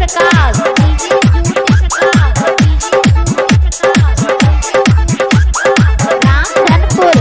प्रकाश रामधनपुर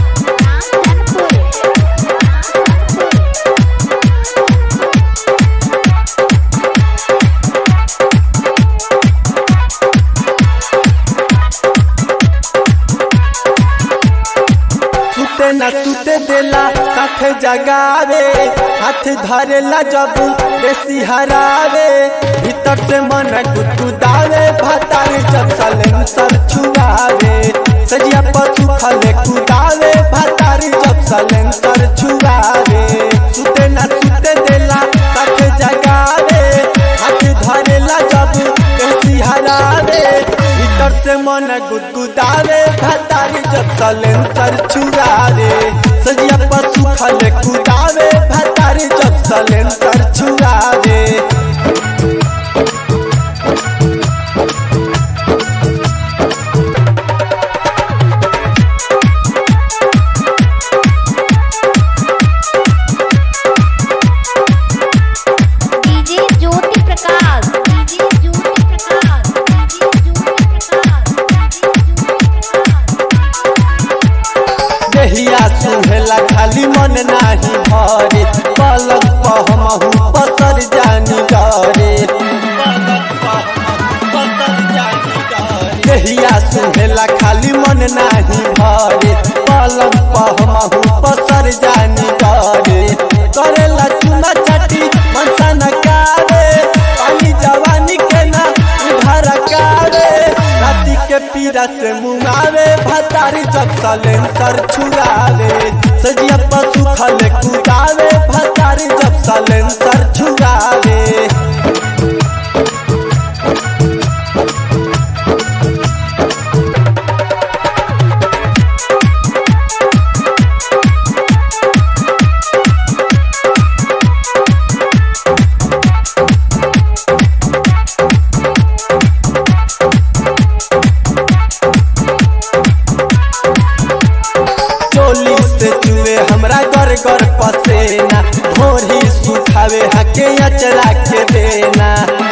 सुते न सुते देला साथ जगावे हाथ धरेला जब बेसी हरावे भीतर से मन गुदगुदावे भतार जब सलेंसर छुआवे सजिया पशु खले कुदावे भतार जब सलेंसर छुआवे सुते न सुते देला साथ जगावे हाथ धरेला जब बेसी हरावे भीतर से मन गुदगुदावे भतार जब सलेंसर छुआवे सजिया पशु खले कुदावे भतार जब सलेंसर छुआवे डीजे ज्योति प्रकाश देहिया सुहेला खाली मन नाही भरे पलक पहमहु पसर जानी डरे देहिया सुहेला खाली मन नाही भरे पलक पहमहु पसर जानी डरे करेला चुना चाटी मनसा नकारे पानी जवानी के ना उधार कारे राती के पीरा से मुंगावे भतारी जब सलेंसर छुआवे सजिया पशु खले कुदावे भतारी जब सलेंसर छुआवे चोली से चुए हमरा गर गर पसेना भोरी सुखावे हके अचरा के देना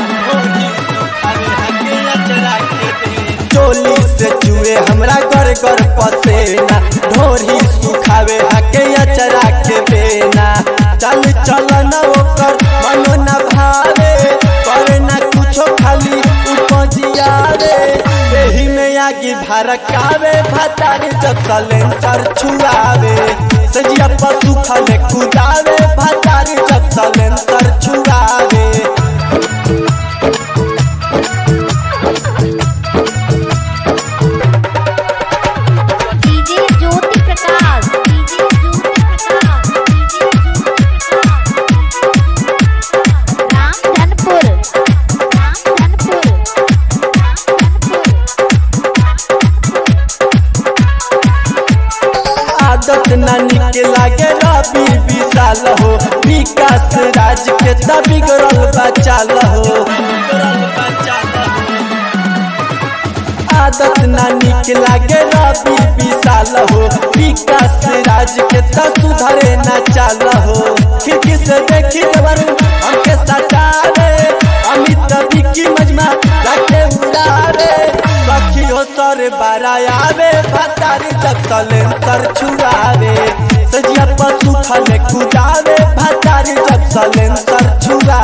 चोली से चुए हमरा गर गर पसेना ढोरी सुखावे हके अचरा के देना चल चल न ओकर मनो न भावे करे न कुछो खाली उपजिया रे एही में आगी भड़कावे भतारी जब सलेंसर छुआवे सजिया पशु खले कुदावे भतारी जब सलेंसर छुआवे डीजे ज्योति प्रकाश रामधनपुर आदत नानी के लागे रवि विशाल हो विकास राज के तब बिगड़ल बचाल हो आदत नानी के लागे रवि विशाल हो विकास राज के तब सुधरे न चाल हो खिड़की से देखी देवर हमके सटावे अमित विकी मजमा रखे उड़ावे सखी हो सर बरायावे भतारी जब सलेंसर छुआवे सजिया पशु खले कुदावे भतारी जब सलेंसर छुआवे।